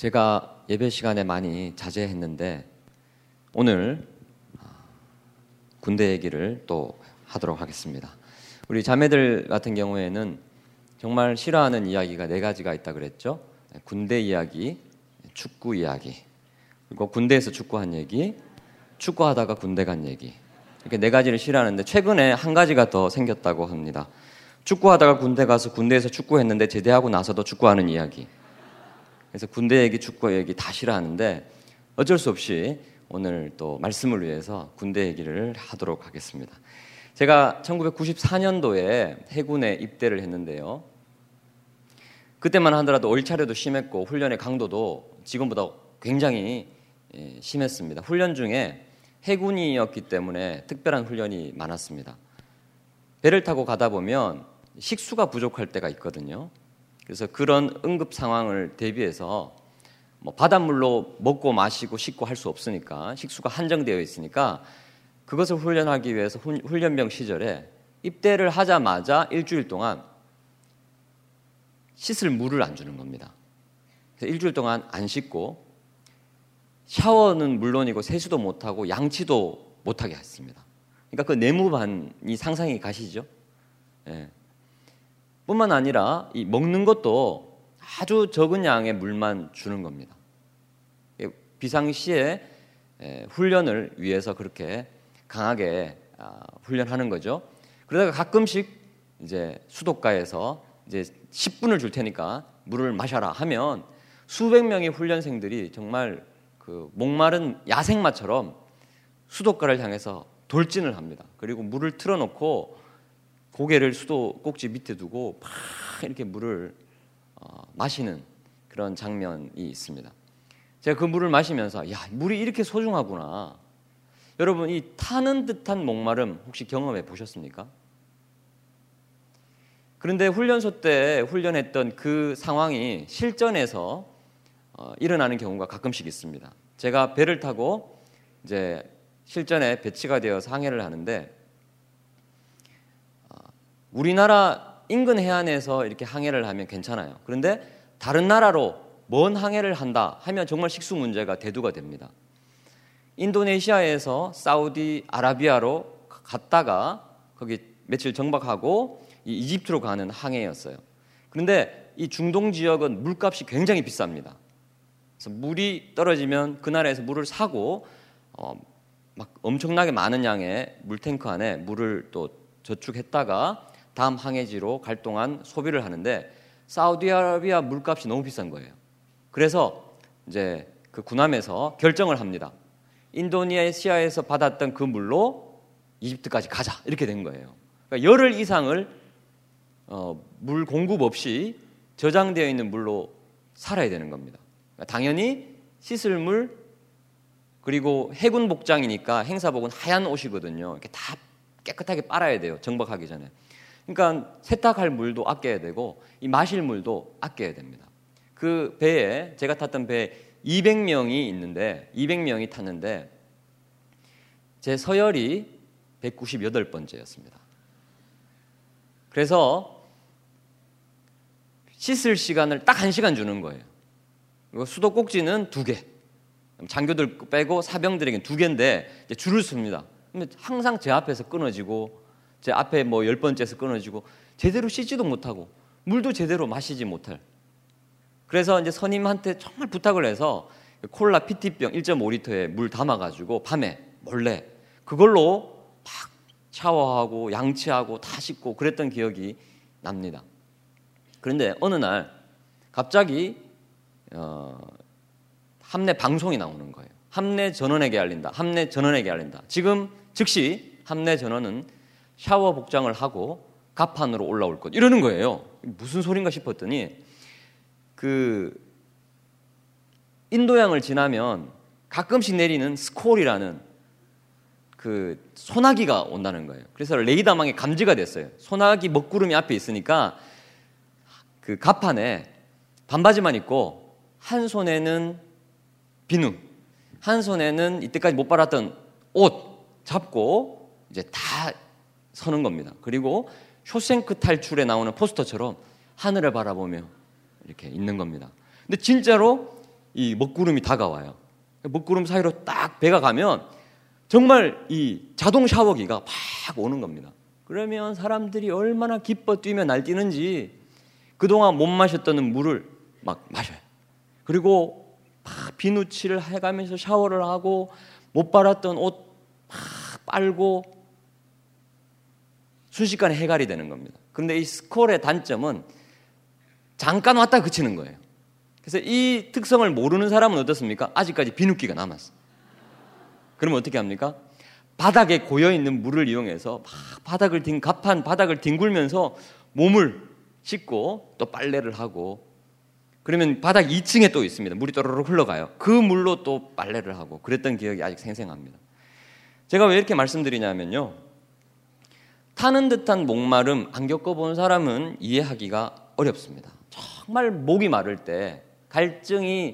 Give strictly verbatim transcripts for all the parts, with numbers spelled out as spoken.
제가 예배 시간에 많이 자제했는데 오늘 군대 얘기를 또 하도록 하겠습니다. 우리 자매들 같은 경우에는 정말 싫어하는 이야기가 네 가지가 있다 그랬죠. 군대 이야기, 축구 이야기, 그리고 군대에서 축구한 얘기, 축구하다가 군대 간 얘기, 이렇게 네 가지를 싫어하는데 최근에 한 가지가 더 생겼다고 합니다. 축구하다가 군대 가서 군대에서 축구했는데 제대하고 나서도 축구하는 이야기. 그래서 군대 얘기, 축구 얘기 다 싫어하는데 어쩔 수 없이 오늘 또 말씀을 위해서 군대 얘기를 하도록 하겠습니다. 제가 천구백구십사 년도에 해군에 입대를 했는데요. 그때만 하더라도 얼차려도 심했고 훈련의 강도도 지금보다 굉장히 심했습니다. 훈련 중에 해군이었기 때문에 특별한 훈련이 많았습니다. 배를 타고 가다 보면 식수가 부족할 때가 있거든요. 그래서 그런 응급 상황을 대비해서 뭐 바닷물로 먹고 마시고 씻고 할 수 없으니까 식수가 한정되어 있으니까 그것을 훈련하기 위해서 훈련병 시절에 입대를 하자마자 일주일 동안 씻을 물을 안 주는 겁니다. 그래서 일주일 동안 안 씻고 샤워는 물론이고 세수도 못하고 양치도 못하게 했습니다. 그러니까 그 내무반이 상상이 가시죠? 예. 뿐만 아니라 이 먹는 것도 아주 적은 양의 물만 주는 겁니다. 비상시에 훈련을 위해서 그렇게 강하게 훈련하는 거죠. 그러다가 가끔씩 이제 수도가에서 이제 십 분을 줄 테니까 물을 마셔라 하면 수백 명의 훈련생들이 정말 그 목마른 야생마처럼 수도가를 향해서 돌진을 합니다. 그리고 물을 틀어놓고 고개를 수도 꼭지 밑에 두고 막 이렇게 물을 어, 마시는 그런 장면이 있습니다. 제가 그 물을 마시면서 야, 물이 이렇게 소중하구나. 여러분, 이 타는 듯한 목마름 혹시 경험해 보셨습니까? 그런데 훈련소 때 훈련했던 그 상황이 실전에서 어, 일어나는 경우가 가끔씩 있습니다. 제가 배를 타고 이제 실전에 배치가 되어서 항해를 하는데 우리나라 인근 해안에서 이렇게 항해를 하면 괜찮아요. 그런데 다른 나라로 먼 항해를 한다 하면 정말 식수 문제가 대두가 됩니다. 인도네시아에서 사우디아라비아로 갔다가 거기 며칠 정박하고 이 이집트로 가는 항해였어요. 그런데 이 중동 지역은 물값이 굉장히 비쌉니다. 그래서 물이 떨어지면 그 나라에서 물을 사고 어, 막 엄청나게 많은 양의 물탱크 안에 물을 또 저축했다가 다음 항해지로 갈 동안 소비를 하는데 사우디아라비아 물값이 너무 비싼 거예요. 그래서 이제 그 군함에서 결정을 합니다. 인도네시아에서 받았던 그 물로 이집트까지 가자 이렇게 된 거예요. 그러니까 열흘 이상을 어, 물 공급 없이 저장되어 있는 물로 살아야 되는 겁니다. 그러니까 당연히 씻을 물 그리고 해군 복장이니까 행사복은 하얀 옷이거든요. 이렇게 다 깨끗하게 빨아야 돼요. 정박하기 전에. 그러니까 세탁할 물도 아껴야 되고 이 마실 물도 아껴야 됩니다. 그 배에 제가 탔던 배에 이백 명이 있는데 이백 명이 탔는데 제 서열이 백구십팔 번째였습니다. 그래서 씻을 시간을 딱 한 시간 주는 거예요. 그리고 수도꼭지는 두 개. 장교들 빼고 사병들에게는 두 개인데 이제 줄을 섭니다. 근데 항상 제 앞에서 끊어지고 제 앞에 뭐 열 번째에서 끊어지고 제대로 씻지도 못하고 물도 제대로 마시지 못할. 그래서 이제 선임한테 정말 부탁을 해서 콜라 피티병 일 점 오 리터에 물 담아가지고 밤에 몰래 그걸로 막 샤워하고 양치하고 다 씻고 그랬던 기억이 납니다. 그런데 어느 날 갑자기 어, 함내 방송이 나오는 거예요. 함내 전원에게 알린다. 함내 전원에게 알린다. 지금 즉시 함내 전원은 샤워 복장을 하고 갑판으로 올라올 것 이러는 거예요. 무슨 소린가 싶었더니 그 인도양을 지나면 가끔씩 내리는 스콜이라는 그 소나기가 온다는 거예요. 그래서 레이더망에 감지가 됐어요. 소나기 먹구름이 앞에 있으니까 그 갑판에 반바지만 입고 한 손에는 비누, 한 손에는 이때까지 못 빨았던 옷 잡고 이제 다 서는 겁니다. 그리고 쇼생크 탈출에 나오는 포스터처럼 하늘을 바라보며 이렇게 있는 겁니다. 근데 진짜로 이 먹구름이 다가와요. 먹구름 사이로 딱 배가 가면 정말 이 자동 샤워기가 팍 오는 겁니다. 그러면 사람들이 얼마나 기뻐 뛰며 날뛰는지 그동안 못 마셨던 물을 막 마셔요. 그리고 막 비누칠을 해가면서 샤워를 하고 못 빨았던 옷 막 빨고 순식간에 해갈이 되는 겁니다. 그런데 이 스콜의 단점은 잠깐 왔다 그치는 거예요. 그래서 이 특성을 모르는 사람은 어떻습니까? 아직까지 비누기가 남았어. 그러면 어떻게 합니까? 바닥에 고여있는 물을 이용해서 막 바닥을 뒹, 갑판 바닥을 뒹굴면서 몸을 씻고 또 빨래를 하고, 그러면 바닥 이 층에 또 있습니다. 물이 또르르 흘러가요. 그 물로 또 빨래를 하고 그랬던 기억이 아직 생생합니다. 제가 왜 이렇게 말씀드리냐면요, 타는 듯한 목마름 안 겪어본 사람은 이해하기가 어렵습니다. 정말 목이 마를 때, 갈증이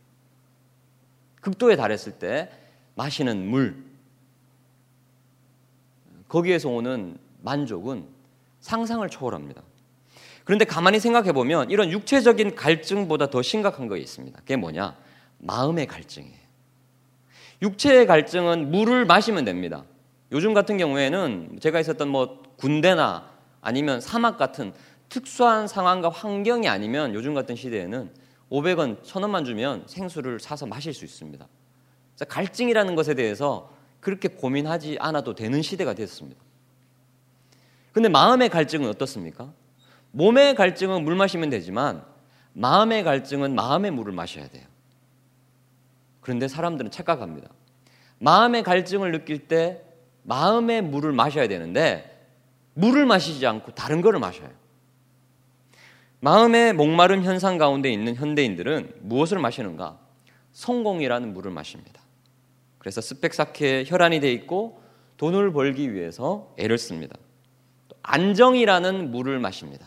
극도에 달했을 때 마시는 물, 거기에서 오는 만족은 상상을 초월합니다. 그런데 가만히 생각해 보면 이런 육체적인 갈증보다 더 심각한 거 있습니다. 그게 뭐냐? 마음의 갈증이에요. 육체의 갈증은 물을 마시면 됩니다. 요즘 같은 경우에는 제가 있었던 뭐 군대나 아니면 사막 같은 특수한 상황과 환경이 아니면 요즘 같은 시대에는 오백 원, 천 원만 주면 생수를 사서 마실 수 있습니다. 그래서 갈증이라는 것에 대해서 그렇게 고민하지 않아도 되는 시대가 됐습니다. 그런데 마음의 갈증은 어떻습니까? 몸의 갈증은 물 마시면 되지만 마음의 갈증은 마음의 물을 마셔야 돼요. 그런데 사람들은 착각합니다. 마음의 갈증을 느낄 때 마음의 물을 마셔야 되는데 물을 마시지 않고 다른 거를 마셔요. 마음의 목마름 현상 가운데 있는 현대인들은 무엇을 마시는가? 성공이라는 물을 마십니다. 그래서 스펙 쌓기에 혈안이 돼 있고 돈을 벌기 위해서 애를 씁니다. 또 안정이라는 물을 마십니다.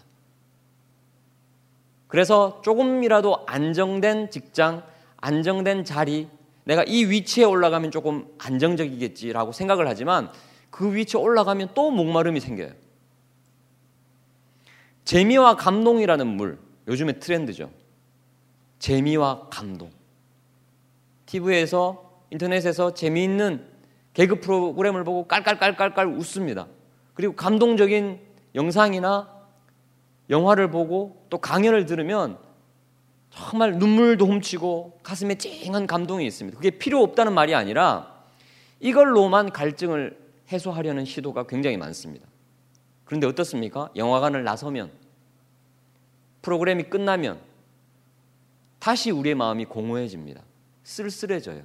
그래서 조금이라도 안정된 직장, 안정된 자리, 내가 이 위치에 올라가면 조금 안정적이겠지라고 생각을 하지만 그 위치에 올라가면 또 목마름이 생겨요. 재미와 감동이라는 물, 요즘의 트렌드죠. 재미와 감동. 티비에서, 인터넷에서 재미있는 개그 프로그램을 보고 깔깔깔깔깔 웃습니다. 그리고 감동적인 영상이나 영화를 보고 또 강연을 들으면 정말 눈물도 훔치고 가슴에 찡한 감동이 있습니다. 그게 필요 없다는 말이 아니라 이걸로만 갈증을 해소하려는 시도가 굉장히 많습니다. 그런데 어떻습니까? 영화관을 나서면, 프로그램이 끝나면 다시 우리의 마음이 공허해집니다. 쓸쓸해져요.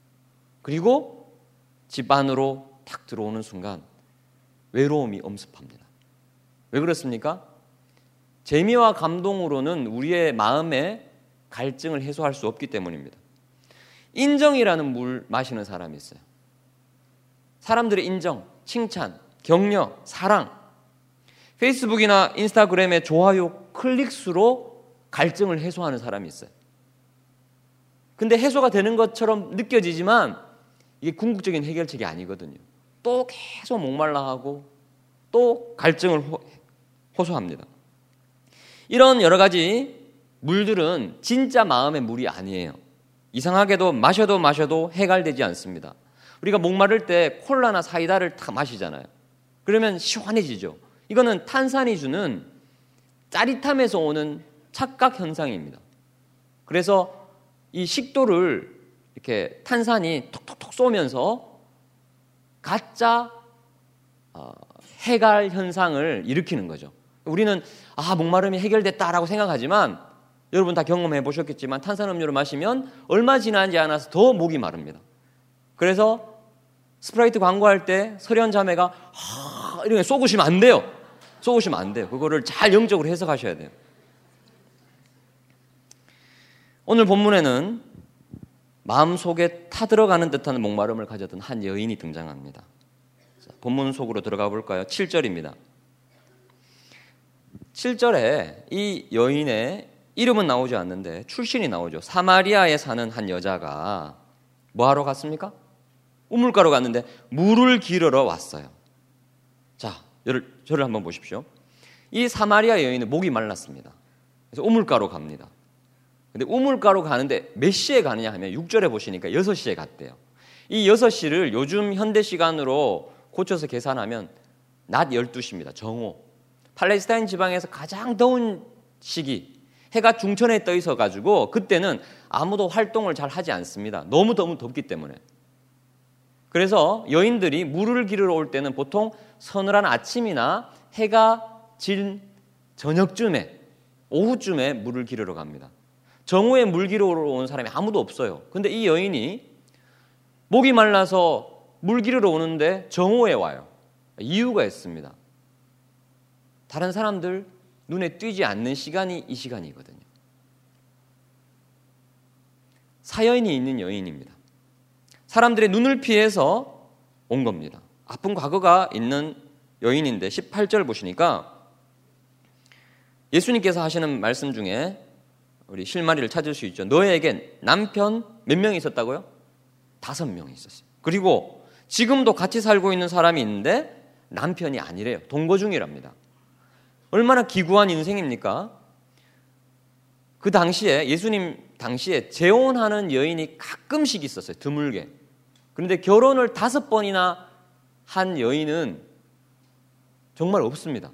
그리고 집 안으로 탁 들어오는 순간 외로움이 엄습합니다. 왜 그렇습니까? 재미와 감동으로는 우리의 마음의 갈증을 해소할 수 없기 때문입니다. 인정이라는 물 마시는 사람이 있어요. 사람들의 인정, 칭찬, 격려, 사랑, 페이스북이나 인스타그램의 좋아요, 클릭수로 갈증을 해소하는 사람이 있어요. 근데 해소가 되는 것처럼 느껴지지만 이게 궁극적인 해결책이 아니거든요. 또 계속 목말라하고 또 갈증을 호소합니다. 이런 여러 가지 물들은 진짜 마음의 물이 아니에요. 이상하게도 마셔도 마셔도 해갈되지 않습니다. 우리가 목마를 때 콜라나 사이다를 다 마시잖아요. 그러면 시원해지죠. 이거는 탄산이 주는 짜릿함에서 오는 착각 현상입니다. 그래서 이 식도를 이렇게 탄산이 톡톡톡 쏘면서 가짜 어, 해갈 현상을 일으키는 거죠. 우리는 아 목마름이 해결됐다라고 생각하지만 여러분 다 경험해 보셨겠지만 탄산음료를 마시면 얼마 지나지 않아서 더 목이 마릅니다. 그래서 스프라이트 광고할 때 설현 자매가 하, 이렇게 쏘으시면 안 돼요. 쏘으시면 안 돼요. 그거를 잘 영적으로 해석하셔야 돼요. 오늘 본문에는 마음속에 타들어가는 듯한 목마름을 가졌던 한 여인이 등장합니다. 자, 본문 속으로 들어가 볼까요? 칠 절입니다. 칠 절에 이 여인의 이름은 나오지 않는데 출신이 나오죠. 사마리아에 사는 한 여자가 뭐하러 갔습니까? 우물가로 갔는데 물을 기르러 왔어요. 자, 저를, 저를 한번 보십시오. 이 사마리아 여인은 목이 말랐습니다. 그래서 우물가로 갑니다. 근데 우물가로 가는데 몇 시에 가느냐 하면 육 절에 보시니까 여섯 시에 갔대요. 이 여섯 시를 요즘 현대 시간으로 고쳐서 계산하면 낮 열두 시입니다. 정오. 팔레스타인 지방에서 가장 더운 시기, 해가 중천에 떠 있어 가지고 그때는 아무도 활동을 잘 하지 않습니다. 너무 너무 덥기 때문에. 그래서 여인들이 물을 기르러 올 때는 보통 서늘한 아침이나 해가 진 저녁쯤에, 오후쯤에 물을 기르러 갑니다. 정오에 물 기르러 온 사람이 아무도 없어요. 근데 이 여인이 목이 말라서 물 기르러 오는데 정오에 와요. 이유가 있습니다. 다른 사람들 눈에 띄지 않는 시간이 이 시간이거든요. 사연이 있는 여인입니다. 사람들의 눈을 피해서 온 겁니다. 아픈 과거가 있는 여인인데 십팔 절 보시니까 예수님께서 하시는 말씀 중에 우리 실마리를 찾을 수 있죠. 너에게 남편 몇 명이 있었다고요? 다섯 명이 있었어요. 그리고 지금도 같이 살고 있는 사람이 있는데 남편이 아니래요. 동거 중이랍니다. 얼마나 기구한 인생입니까? 그 당시에 예수님 당시에 재혼하는 여인이 가끔씩 있었어요. 드물게. 그런데 결혼을 다섯 번이나 한 여인은 정말 없습니다.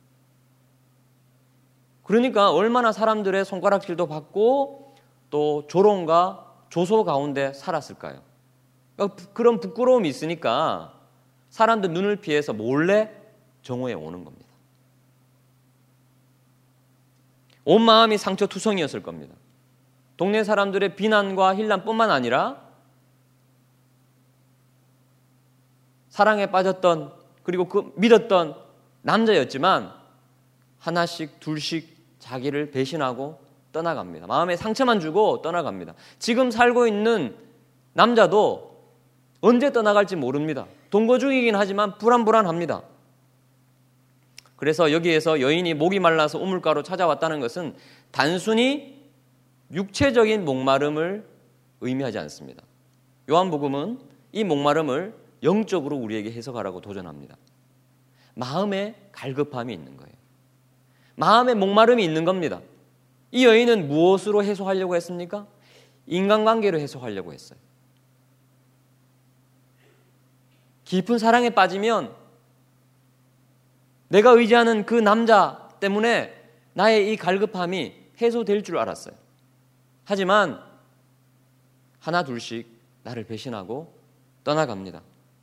그러니까 얼마나 사람들의 손가락질도 받고 또 조롱과 조소 가운데 살았을까요? 그러니까 그런 부끄러움이 있으니까 사람들 눈을 피해서 몰래 정오에 오는 겁니다. 온 마음이 상처투성이었을 겁니다. 동네 사람들의 비난과 힐난뿐만 아니라 사랑에 빠졌던 그리고 그 믿었던 남자였지만 하나씩 둘씩 자기를 배신하고 떠나갑니다. 마음에 상처만 주고 떠나갑니다. 지금 살고 있는 남자도 언제 떠나갈지 모릅니다. 동거 중이긴 하지만 불안불안합니다. 그래서 여기에서 여인이 목이 말라서 우물가로 찾아왔다는 것은 단순히 육체적인 목마름을 의미하지 않습니다. 요한복음은 이 목마름을 영적으로 우리에게 해석하라고 도전합니다. 마음의 갈급함이 있는 거예요. 마음의 목마름이 있는 겁니다. 이 여인은 무엇으로 해소하려고 했습니까? 인간관계로 해소하려고 했어요. 깊은 사랑에 빠지면 내가 의지하는 그 남자 때문에 나의 이 갈급함이 해소될 줄 알았어요. 하지만 하나 둘씩 나를 배신하고 떠나갑니다.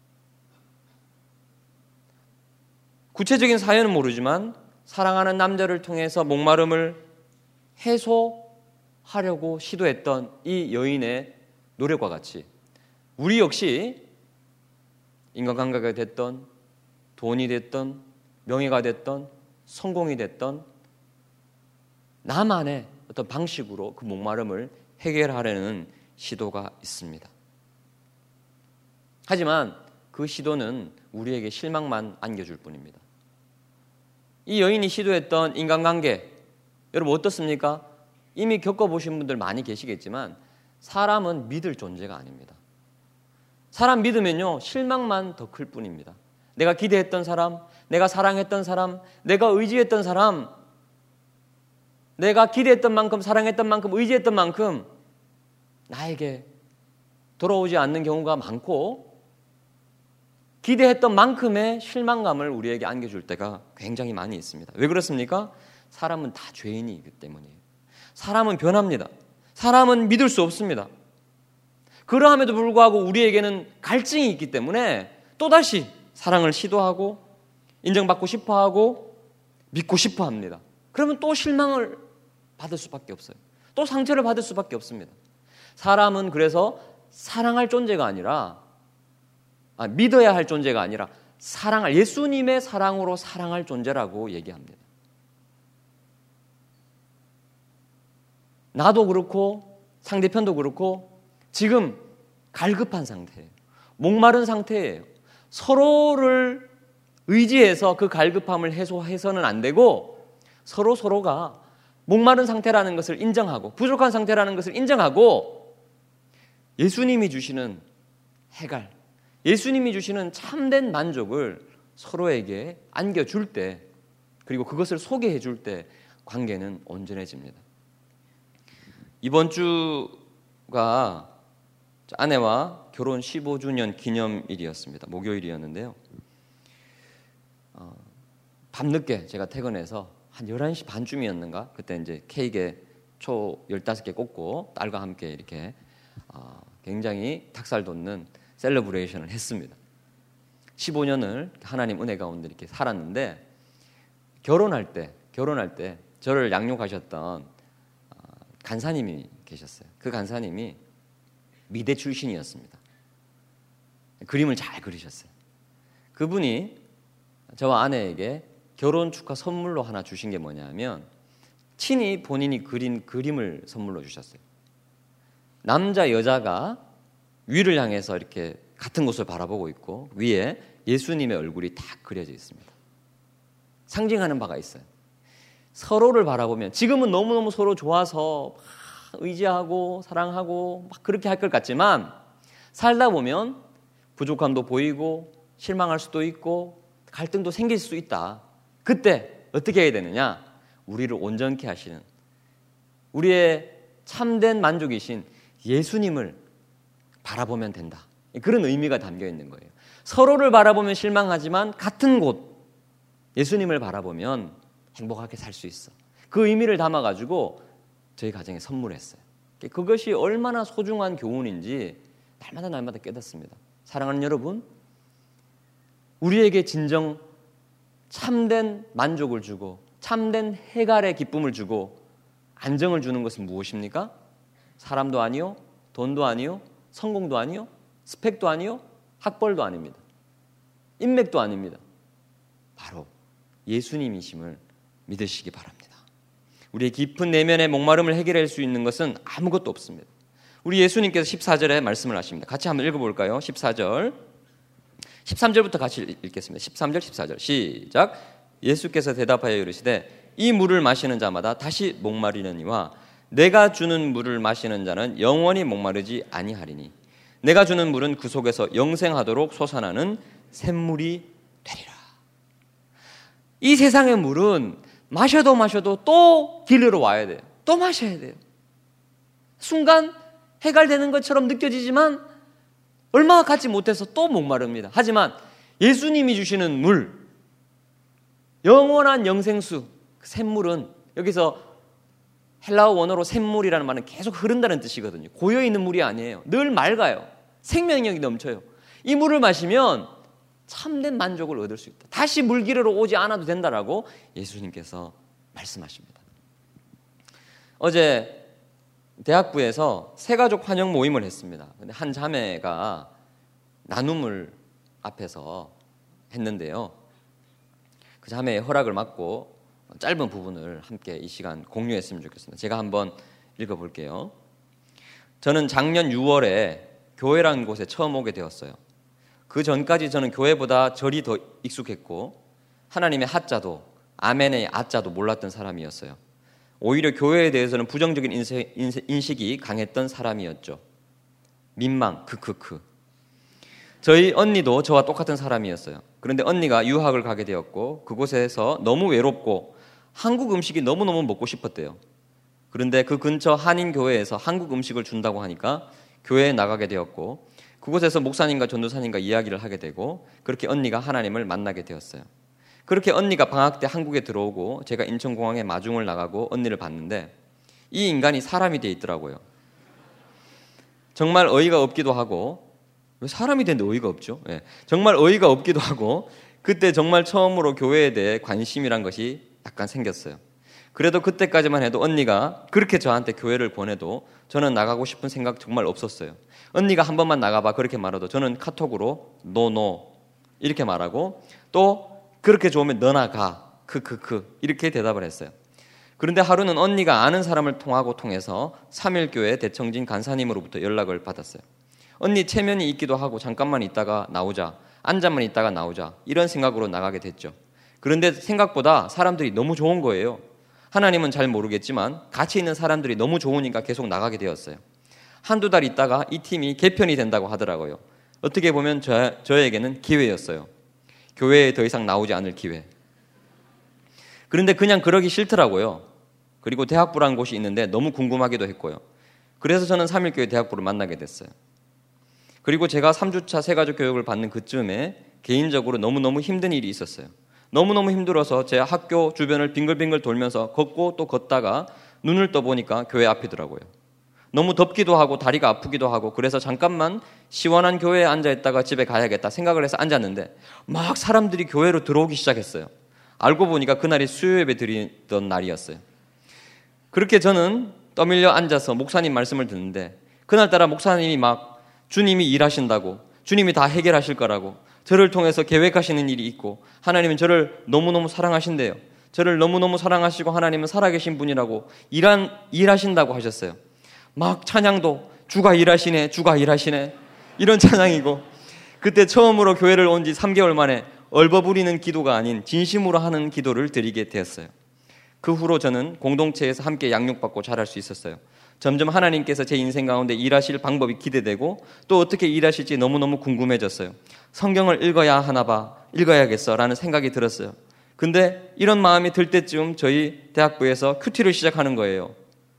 구체적인 사연은 모르지만 사랑하는 남자를 통해서 목마름을 해소하려고 시도했던 이 여인의 노력과 같이 우리 역시 인간관계가 됐던 돈이 됐던 명예가 됐던 성공이 됐던 나만의 어떤 방식으로 그 목마름을 해결하려는 시도가 있습니다. 하지만 그 시도는 우리에게 실망만 안겨줄 뿐입니다. 이 여인이 시도했던 인간관계, 여러분 어떻습니까? 이미 겪어보신 분들 많이 계시겠지만 사람은 믿을 존재가 아닙니다. 사람 믿으면요 실망만 더 클 뿐입니다. 내가 기대했던 사람, 내가 사랑했던 사람, 내가 의지했던 사람, 내가 기대했던 만큼, 사랑했던 만큼, 의지했던 만큼 나에게 돌아오지 않는 경우가 많고 기대했던 만큼의 실망감을 우리에게 안겨줄 때가 굉장히 많이 있습니다. 왜 그렇습니까? 사람은 다 죄인이기 때문이에요. 사람은 변합니다. 사람은 믿을 수 없습니다. 그러함에도 불구하고 우리에게는 갈증이 있기 때문에 또다시 사랑을 시도하고 인정받고 싶어하고 믿고 싶어합니다. 그러면 또 실망을 받을 수밖에 없어요. 또 상처를 받을 수밖에 없습니다. 사람은 그래서 사랑할 존재가 아니라 아, 믿어야 할 존재가 아니라 사랑할 예수님의 사랑으로 사랑할 존재라고 얘기합니다. 나도 그렇고 상대편도 그렇고 지금 갈급한 상태예요. 목마른 상태예요. 서로를 의지해서 그 갈급함을 해소해서는 안 되고 서로 서로가 목마른 상태라는 것을 인정하고 부족한 상태라는 것을 인정하고 예수님이 주시는 해갈, 예수님이 주시는 참된 만족을 서로에게 안겨줄 때 그리고 그것을 소개해 줄 때 관계는 온전해집니다. 이번 주가 아내와 결혼 십오 주년 기념일이었습니다. 목요일이었는데요. 어, 밤늦게 제가 퇴근해서 한 열한 시 반쯤이었는가? 그때 이제 케이크에 초 열다섯 개 꽂고 딸과 함께 이렇게 어, 굉장히 닭살 돋는 셀러브레이션을 했습니다. 십오 년을 하나님 은혜 가운데 이렇게 살았는데 결혼할 때 결혼할 때 저를 양육하셨던 어, 간사님이 계셨어요. 그 간사님이 미대 출신이었습니다. 그림을 잘 그리셨어요. 그분이 저와 아내에게 결혼 축하 선물로 하나 주신 게 뭐냐면 친히 본인이 그린 그림을 선물로 주셨어요. 남자 여자가 위를 향해서 이렇게 같은 곳을 바라보고 있고 위에 예수님의 얼굴이 딱 그려져 있습니다. 상징하는 바가 있어요. 서로를 바라보면 지금은 너무너무 서로 좋아서 막 의지하고 사랑하고 막 그렇게 할 것 같지만 살다 보면 부족함도 보이고 실망할 수도 있고 갈등도 생길 수 있다. 그때 어떻게 해야 되느냐? 우리를 온전케 하시는 우리의 참된 만족이신 예수님을 바라보면 된다. 그런 의미가 담겨 있는 거예요. 서로를 바라보면 실망하지만 같은 곳 예수님을 바라보면 행복하게 살 수 있어. 그 의미를 담아가지고 저희 가정에 선물했어요. 그것이 얼마나 소중한 교훈인지 날마다 날마다 깨닫습니다. 사랑하는 여러분, 우리에게 진정 참된 만족을 주고 참된 해갈의 기쁨을 주고 안정을 주는 것은 무엇입니까? 사람도 아니요, 돈도 아니요, 성공도 아니요, 스펙도 아니요, 학벌도 아닙니다. 인맥도 아닙니다. 바로 예수님이심을 믿으시기 바랍니다. 우리의 깊은 내면의 목마름을 해결할 수 있는 것은 아무것도 없습니다. 우리 예수님께서 십사 절에 말씀을 하십니다. 같이 한번 읽어볼까요? 십사 절 십삼 절부터 같이 읽겠습니다. 십삼 절 십사 절 시작. 예수께서 대답하여 이르시되 이 물을 마시는 자마다 다시 목마르느니와 내가 주는 물을 마시는 자는 영원히 목마르지 아니하리니 내가 주는 물은 그 속에서 영생하도록 솟아나는 샘물이 되리라. 이 세상의 물은 마셔도 마셔도 또 길르러 와야 돼요. 또 마셔야 돼요. 순간 해갈되는 것처럼 느껴지지만 얼마 갖지 못해서 또 목마릅니다. 하지만 예수님이 주시는 물, 영원한 영생수, 그 샘물은 여기서 헬라어 원어로 샘물이라는 말은 계속 흐른다는 뜻이거든요. 고여있는 물이 아니에요. 늘 맑아요. 생명력이 넘쳐요. 이 물을 마시면 참된 만족을 얻을 수 있다. 다시 물 기르러 오지 않아도 된다라고 예수님께서 말씀하십니다. 어제 대학부에서 새가족 환영 모임을 했습니다. 근데 한 자매가 나눔을 앞에서 했는데요. 그 자매의 허락을 받고 짧은 부분을 함께 이 시간 공유했으면 좋겠습니다. 제가 한번 읽어볼게요. 저는 작년 유월에 교회라는 곳에 처음 오게 되었어요. 그 전까지 저는 교회보다 절이 더 익숙했고 하나님의 하자도 아멘의 아자도 몰랐던 사람이었어요. 오히려 교회에 대해서는 부정적인 인세, 인세, 인식이 강했던 사람이었죠. 민망, 크크크. 저희 언니도 저와 똑같은 사람이었어요. 그런데 언니가 유학을 가게 되었고 그곳에서 너무 외롭고 한국 음식이 너무너무 먹고 싶었대요. 그런데 그 근처 한인교회에서 한국 음식을 준다고 하니까 교회에 나가게 되었고 그곳에서 목사님과 전도사님과 이야기를 하게 되고 그렇게 언니가 하나님을 만나게 되었어요. 그렇게 언니가 방학 때 한국에 들어오고 제가 인천공항에 마중을 나가고 언니를 봤는데 이 인간이 사람이 돼 있더라고요. 정말 어이가 없기도 하고 왜 사람이 되는데 어이가 없죠? 네. 정말 어이가 없기도 하고 그때 정말 처음으로 교회에 대해 관심이란 것이 약간 생겼어요. 그래도 그때까지만 해도 언니가 그렇게 저한테 교회를 보내도 저는 나가고 싶은 생각 정말 없었어요. 언니가 한 번만 나가봐 그렇게 말해도 저는 카톡으로 노 노 이렇게 말하고 또 그렇게 좋으면 너나 가 크크크 이렇게 대답을 했어요. 그런데 하루는 언니가 아는 사람을 통하고 통해서 삼일교회 대청진 간사님으로부터 연락을 받았어요. 언니 체면이 있기도 하고 잠깐만 있다가 나오자 앉아만 있다가 나오자 이런 생각으로 나가게 됐죠. 그런데 생각보다 사람들이 너무 좋은 거예요. 하나님은 잘 모르겠지만 같이 있는 사람들이 너무 좋으니까 계속 나가게 되었어요. 한두 달 있다가 이 팀이 개편이 된다고 하더라고요. 어떻게 보면 저, 저에게는 기회였어요. 교회에 더 이상 나오지 않을 기회. 그런데 그냥 그러기 싫더라고요. 그리고 대학부라는 곳이 있는데 너무 궁금하기도 했고요. 그래서 저는 삼일교회 대학부를 만나게 됐어요. 그리고 제가 삼 주차 새가족 교육을 받는 그쯤에 개인적으로 너무너무 힘든 일이 있었어요. 너무너무 힘들어서 제 학교 주변을 빙글빙글 돌면서 걷고 또 걷다가 눈을 떠보니까 교회 앞이더라고요. 너무 덥기도 하고 다리가 아프기도 하고 그래서 잠깐만 시원한 교회에 앉아있다가 집에 가야겠다 생각을 해서 앉았는데 막 사람들이 교회로 들어오기 시작했어요. 알고 보니까 그날이 수요예배 드리던 날이었어요. 그렇게 저는 떠밀려 앉아서 목사님 말씀을 듣는데 그날따라 목사님이 막 주님이 일하신다고 주님이 다 해결하실 거라고 저를 통해서 계획하시는 일이 있고 하나님은 저를 너무너무 사랑하신대요. 저를 너무너무 사랑하시고 하나님은 살아계신 분이라고 일한, 일하신다고 하셨어요. 막 찬양도 주가 일하시네 주가 일하시네 이런 찬양이고 그때 처음으로 교회를 온 지 삼 개월 만에 얼버무리는 기도가 아닌 진심으로 하는 기도를 드리게 되었어요. 그 후로 저는 공동체에서 함께 양육받고 자랄 수 있었어요. 점점 하나님께서 제 인생 가운데 일하실 방법이 기대되고 또 어떻게 일하실지 너무너무 궁금해졌어요. 성경을 읽어야 하나 봐, 읽어야겠어 라는 생각이 들었어요. 근데 이런 마음이 들 때쯤 저희 대학부에서 큐티를 시작하는 거예요.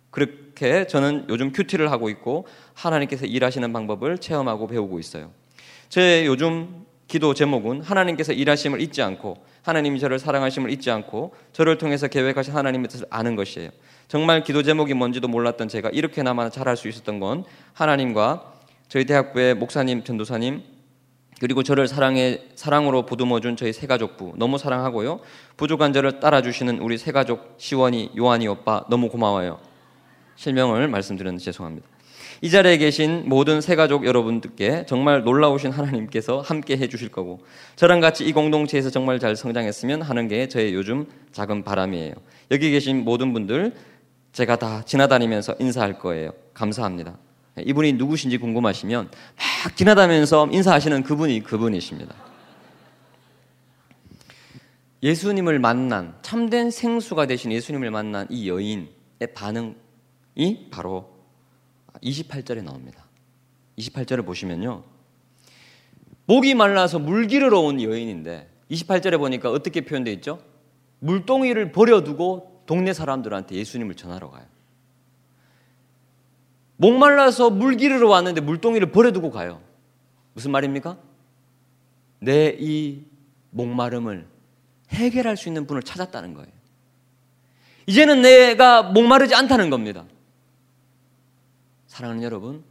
그렇게 저는 요즘 큐티를 하고 있고 하나님께서 일하시는 방법을 체험하고 배우고 있어요. 제 요즘 기도 제목은 하나님께서 일하심을 잊지 않고 하나님이 저를 사랑하심을 잊지 않고 저를 통해서 계획하신 하나님의 뜻을 아는 것이에요. 정말 기도 제목이 뭔지도 몰랐던 제가 이렇게나마 잘할 수 있었던 건 하나님과 저희 대학부의 목사님, 전도사님 그리고 저를 사랑해, 사랑으로 보듬어준 저희 새가족부 너무 사랑하고요. 부족한 저를 따라주시는 우리 새가족 시원이, 요한이 오빠 너무 고마워요. 실명을 말씀드렸는데 죄송합니다. 이 자리에 계신 모든 새가족 여러분들께 정말 놀라우신 하나님께서 함께 해주실 거고 저랑 같이 이 공동체에서 정말 잘 성장했으면 하는 게 저의 요즘 작은 바람이에요. 여기 계신 모든 분들 제가 다 지나다니면서 인사할 거예요. 감사합니다. 이분이 누구신지 궁금하시면 막 지나다니면서 인사하시는 그분이 그분이십니다. 예수님을 만난 참된 생수가 되신 예수님을 만난 이 여인의 반응이 바로 이십팔 절에 나옵니다. 이십팔 절을 보시면요. 목이 말라서 물 기르러 온 여인인데 이십팔 절에 보니까 어떻게 표현되어 있죠? 물동이를 버려두고 동네 사람들한테 예수님을 전하러 가요. 목말라서 물 기르러 왔는데 물동이를 버려두고 가요. 무슨 말입니까? 내 이 목마름을 해결할 수 있는 분을 찾았다는 거예요. 이제는 내가 목마르지 않다는 겁니다. 사랑하는 여러분,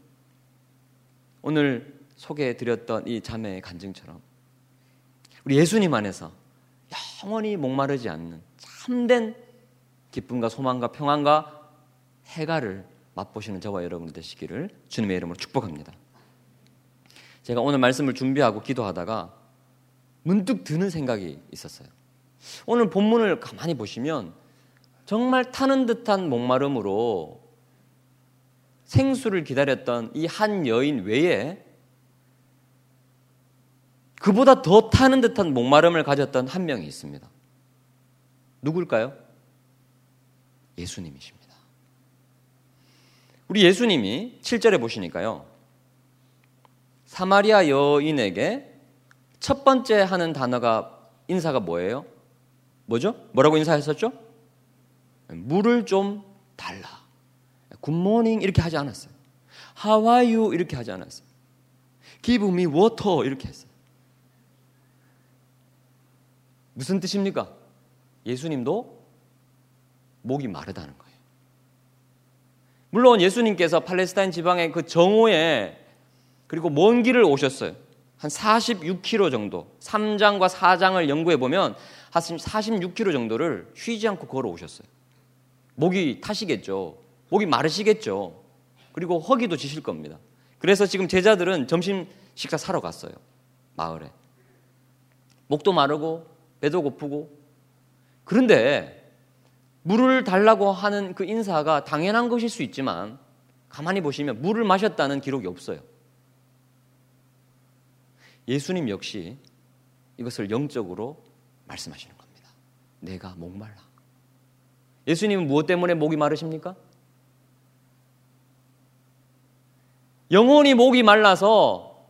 오늘 소개해드렸던 이 자매의 간증처럼 우리 예수님 안에서 영원히 목마르지 않는 참된 기쁨과 소망과 평안과 해가를 맛보시는 저와 여러분들 되시기를 주님의 이름으로 축복합니다. 제가 오늘 말씀을 준비하고 기도하다가 문득 드는 생각이 있었어요. 오늘 본문을 가만히 보시면 정말 타는 듯한 목마름으로 생수를 기다렸던 이 한 여인 외에 그보다 더 타는 듯한 목마름을 가졌던 한 명이 있습니다. 누굴까요? 예수님이십니다. 우리 예수님이 칠 절에 보시니까요. 사마리아 여인에게 첫 번째 하는 단어가 인사가 뭐예요? 뭐죠? 뭐라고 인사했었죠? 물을 좀 달라. 굿모닝 이렇게 하지 않았어요. How are you 이렇게 하지 않았어요. Give me water 이렇게 했어요. 무슨 뜻입니까? 예수님도 목이 마르다는 거예요. 물론 예수님께서 팔레스타인 지방의 그 정오에 그리고 먼 길을 오셨어요. 한 사십육 킬로미터 정도, 삼 장과 사 장을 연구해 보면 한 사십육 킬로미터 정도를 쉬지 않고 걸어오셨어요. 목이 타시겠죠. 목이 마르시겠죠. 그리고 허기도 지실 겁니다. 그래서 지금 제자들은 점심 식사 사러 갔어요. 마을에. 목도 마르고 배도 고프고. 그런데 물을 달라고 하는 그 인사가 당연한 것일 수 있지만 가만히 보시면 물을 마셨다는 기록이 없어요. 예수님 역시 이것을 영적으로 말씀하시는 겁니다. 내가 목말라. 예수님은 무엇 때문에 목이 마르십니까? 영혼이 목이 말라서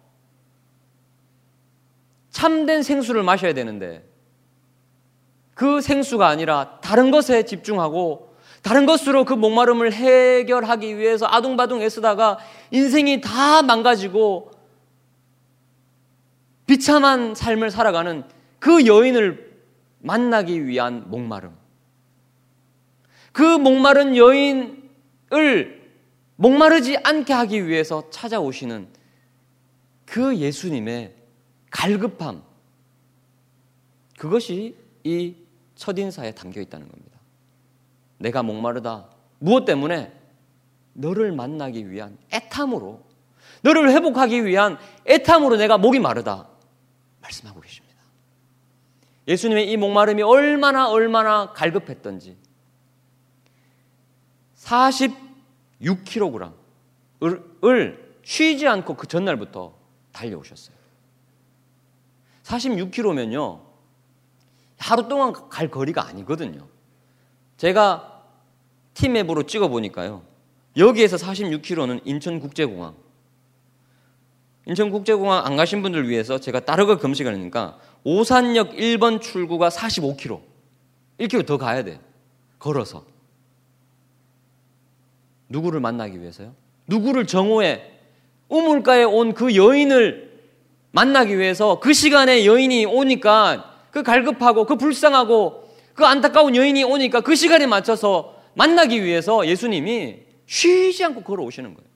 참된 생수를 마셔야 되는데 그 생수가 아니라 다른 것에 집중하고 다른 것으로 그 목마름을 해결하기 위해서 아둥바둥 애쓰다가 인생이 다 망가지고 비참한 삶을 살아가는 그 여인을 만나기 위한 목마름. 그 목마른 여인을 목마르지 않게 하기 위해서 찾아오시는 그 예수님의 갈급함, 그것이 이 첫인사에 담겨 있다는 겁니다. 내가 목마르다. 무엇 때문에? 너를 만나기 위한 애탐으로, 너를 회복하기 위한 애탐으로 내가 목이 마르다 말씀하고 계십니다. 예수님의 이 목마름이 얼마나 얼마나 갈급했던지 사십육 킬로그램을 쉬지 않고 그 전날부터 달려오셨어요. 사십육 킬로미터면요 하루 동안 갈 거리가 아니거든요. 제가 티맵으로 찍어보니까요, 여기에서 사십육 킬로미터는 인천국제공항. 인천국제공항 안 가신 분들 위해서 제가 따르고 검색을 하니까 오산역 일 번 출구가 사십오 킬로미터, 일 킬로미터 더 가야 돼요. 걸어서. 누구를 만나기 위해서요? 누구를 정오에 우물가에 온 그 여인을 만나기 위해서, 그 시간에 여인이 오니까 그 갈급하고 그 불쌍하고 그 안타까운 여인이 오니까 그 시간에 맞춰서 만나기 위해서 예수님이 쉬지 않고 걸어오시는 거예요.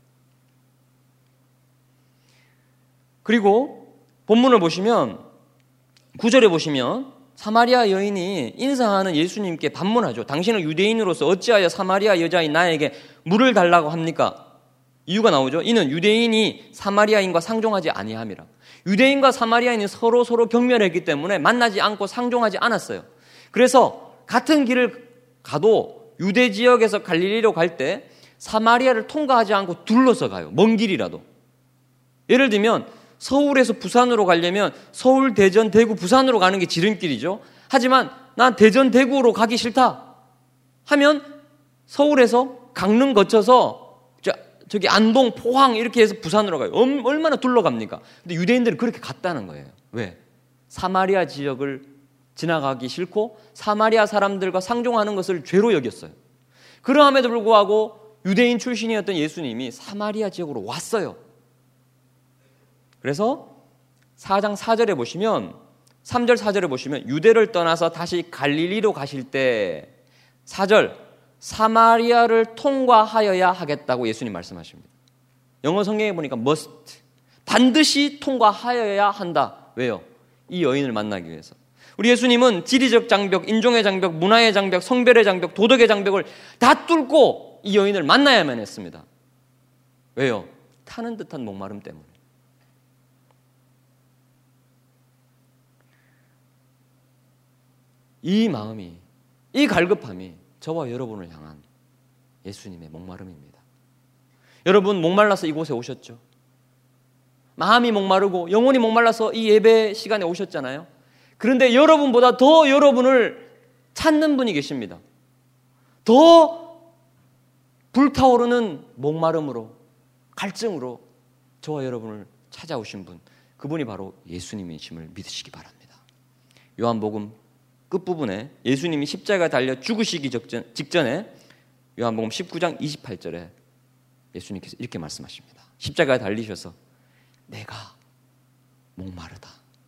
그리고 본문을 보시면 구 절에 보시면 사마리아 여인이 인사하는 예수님께 반문하죠. 당신은 유대인으로서 어찌하여 사마리아 여자인 나에게 물을 달라고 합니까? 이유가 나오죠. 이는 유대인이 사마리아인과 상종하지 아니함이라. 유대인과 사마리아인이 서로 서로 경멸했기 때문에 만나지 않고 상종하지 않았어요. 그래서 같은 길을 가도 유대 지역에서 갈릴리로 갈 때 사마리아를 통과하지 않고 둘러서 가요. 먼 길이라도. 예를 들면 서울에서 부산으로 가려면 서울, 대전, 대구, 부산으로 가는 게 지름길이죠. 하지만 난 대전, 대구로 가기 싫다 하면 서울에서 강릉 거쳐서 저기 안동, 포항 이렇게 해서 부산으로 가요. 얼마나 둘러갑니까? 근데 유대인들은 그렇게 갔다는 거예요. 왜? 사마리아 지역을 지나가기 싫고 사마리아 사람들과 상종하는 것을 죄로 여겼어요. 그러함에도 불구하고 유대인 출신이었던 예수님이 사마리아 지역으로 왔어요. 그래서 사 장 사 절에 보시면, 삼 절 사 절에 보시면 유대를 떠나서 다시 갈릴리로 가실 때 사 절 사마리아를 통과하여야 하겠다고 예수님 말씀하십니다. 영어 성경에 보니까 must, 반드시 통과하여야 한다. 왜요? 이 여인을 만나기 위해서. 우리 예수님은 지리적 장벽, 인종의 장벽, 문화의 장벽, 성별의 장벽, 도덕의 장벽을 다 뚫고 이 여인을 만나야만 했습니다. 왜요? 타는 듯한 목마름 때문에. 이 마음이, 이 갈급함이 저와 여러분을 향한 예수님의 목마름입니다. 여러분 목말라서 이곳에 오셨죠? 마음이 목마르고 영혼이 목말라서 이 예배 시간에 오셨잖아요. 그런데 여러분보다 더 여러분을 찾는 분이 계십니다. 더 불타오르는 목마름으로, 갈증으로 저와 여러분을 찾아오신 분, 그분이 바로 예수님이심을 믿으시기 바랍니다. 요한복음 끝부분에 예수님이 십자가에 달려 죽으시기 직전, 직전에 요한복음 십구 장 이십팔 절에 예수님께서 이렇게 말씀하십니다. 십자가에 달리셔서 내가 목마르다.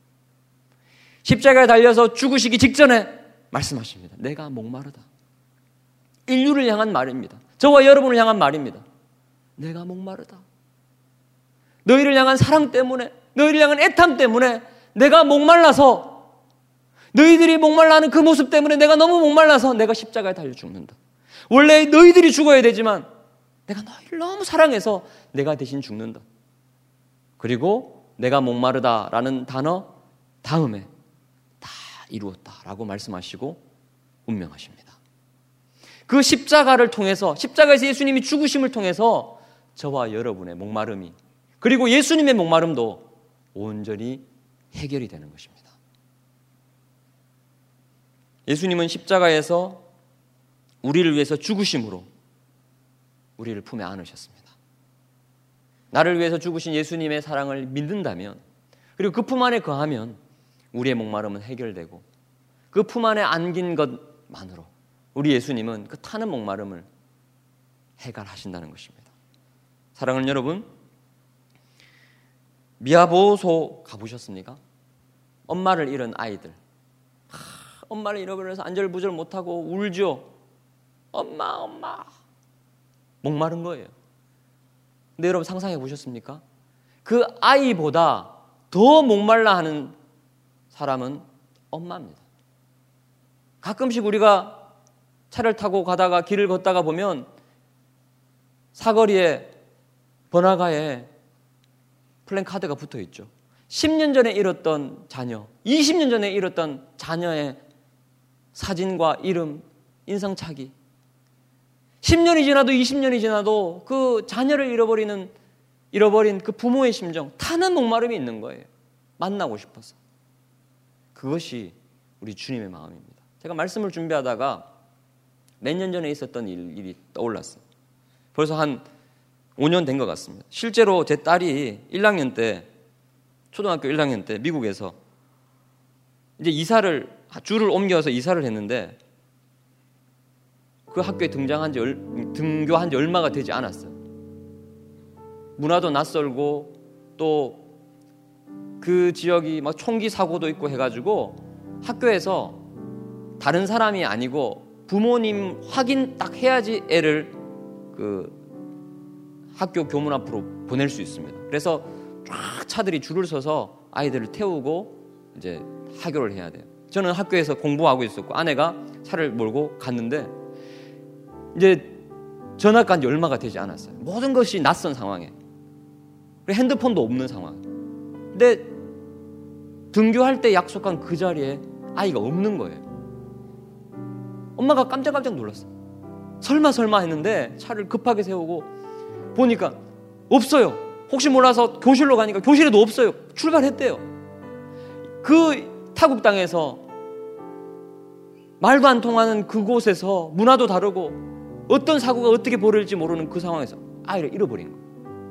십자가에 달려서 죽으시기 직전에 말씀하십니다. 내가 목마르다. 인류를 향한 말입니다. 저와 여러분을 향한 말입니다. 내가 목마르다. 너희를 향한 사랑 때문에, 너희를 향한 애탐 때문에 내가 목말라서, 너희들이 목말라하는 그 모습 때문에 내가 너무 목말라서 내가 십자가에 달려 죽는다. 원래 너희들이 죽어야 되지만 내가 너희를 너무 사랑해서 내가 대신 죽는다. 그리고 내가 목마르다라는 단어 다음에 다 이루었다라고 말씀하시고 운명하십니다. 그 십자가를 통해서, 십자가에서 예수님이 죽으심을 통해서 저와 여러분의 목마름이, 그리고 예수님의 목마름도 온전히 해결이 되는 것입니다. 예수님은 십자가에서 우리를 위해서 죽으심으로 우리를 품에 안으셨습니다. 나를 위해서 죽으신 예수님의 사랑을 믿는다면, 그리고 그 품 안에 거하면 우리의 목마름은 해결되고 그 품 안에 안긴 것만으로 우리 예수님은 그 타는 목마름을 해결하신다는 것입니다. 사랑하는 여러분, 미아보호소 가보셨습니까? 엄마를 잃은 아이들, 하, 엄마를 잃어버려서 안절부절 못하고 울죠. 엄마 엄마 목마른 거예요. 근데 여러분 상상해 보셨습니까? 그 아이보다 더 목말라 하는 사람은 엄마입니다. 가끔씩 우리가 차를 타고 가다가 길을 걷다가 보면 사거리에 번화가에 플랜카드가 붙어 있죠. 십 년 전에 잃었던 자녀, 이십 년 전에 잃었던 자녀의 사진과 이름, 인상착의. 십 년이 지나도 이십 년이 지나도 그 자녀를 잃어버리는, 잃어버린 그 부모의 심정, 타는 목마름이 있는 거예요. 만나고 싶어서. 그것이 우리 주님의 마음입니다. 제가 말씀을 준비하다가 몇 년 전에 있었던 일, 일이 떠올랐어요. 벌써 한 오 년 된 것 같습니다. 실제로 제 딸이 일 학년 때, 초등학교 일 학년 때 미국에서 이제 이사를, 주를 옮겨서 이사를 했는데 그 학교에 등장한 지, 등교한 지 얼마가 되지 않았어요. 문화도 낯설고 또 그 지역이 막 총기 사고도 있고 해가지고 학교에서 다른 사람이 아니고 부모님 확인 딱 해야지 애를 그 학교 교문 앞으로 보낼 수 있습니다. 그래서 쫙 차들이 줄을 서서 아이들을 태우고 이제 하교를 해야 돼요. 저는 학교에서 공부하고 있었고 아내가 차를 몰고 갔는데 이제 전학 간 지 얼마가 되지 않았어요. 모든 것이 낯선 상황에, 그리고 핸드폰도 없는 상황. 근데 등교할 때 약속한 그 자리에 아이가 없는 거예요. 엄마가 깜짝깜짝 놀랐어요. 설마 설마 했는데 차를 급하게 세우고 보니까 없어요. 혹시 몰라서 교실로 가니까 교실에도 없어요. 출발했대요. 그 타국 땅에서 말도 안 통하는 그곳에서 문화도 다르고 어떤 사고가 어떻게 벌어질지 모르는 그 상황에서 아이를 잃어버린 거예요.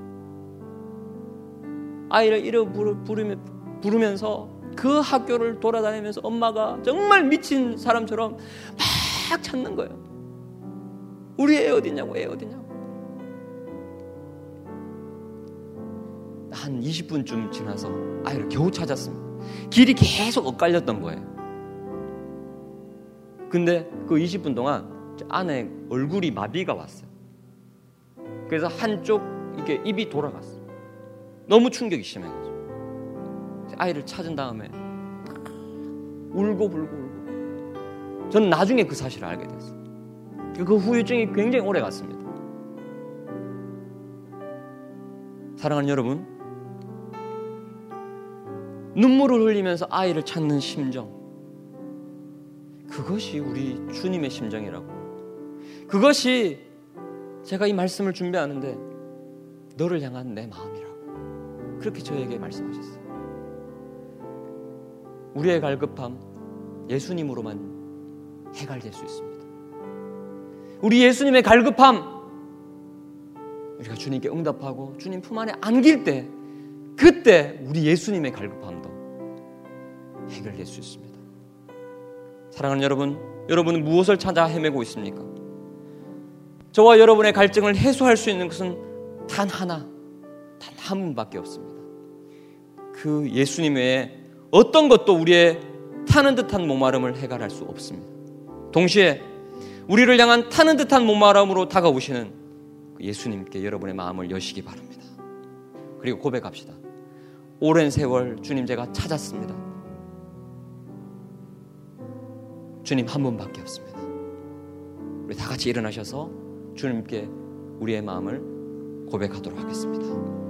아이를 잃어 부르면서 그 학교를 돌아다니면서 엄마가 정말 미친 사람처럼 막 찾는 거예요. 우리 애 어디냐고, 애 어디냐고. 한 이십 분쯤 지나서 아이를 겨우 찾았습니다. 길이 계속 엇갈렸던 거예요. 근데 그 이십 분 동안 아내 얼굴이 마비가 왔어요. 그래서 한쪽 이렇게 입이 돌아갔어요. 너무 충격이 심해가지고 아이를 찾은 다음에 울고 불고 울고. 저는 나중에 그 사실을 알게 됐어요. 그 후유증이 굉장히 오래 갔습니다. 사랑하는 여러분, 눈물을 흘리면서 아이를 찾는 심정, 그것이 우리 주님의 심정이라고. 그것이 제가 이 말씀을 준비하는데 너를 향한 내 마음이라고 그렇게 저에게 말씀하셨어요. 우리의 갈급함 예수님으로만 해결될 수 있습니다. 우리 예수님의 갈급함, 우리가 주님께 응답하고 주님 품 안에 안길 때, 그때 우리 예수님의 갈급함도 해결될 수 있습니다. 사랑하는 여러분, 여러분은 무엇을 찾아 헤매고 있습니까? 저와 여러분의 갈증을 해소할 수 있는 것은 단 하나, 단 한 분밖에 없습니다. 그 예수님 외에 어떤 것도 우리의 타는 듯한 목마름을 해결할 수 없습니다. 동시에 우리를 향한 타는 듯한 목마름으로 다가오시는 예수님께 여러분의 마음을 여시기 바랍니다. 그리고 고백합시다. 오랜 세월 주님 제가 찾았습니다. 주님 한 분밖에 없습니다. 우리 다 같이 일어나셔서 주님께 우리의 마음을 고백하도록 하겠습니다.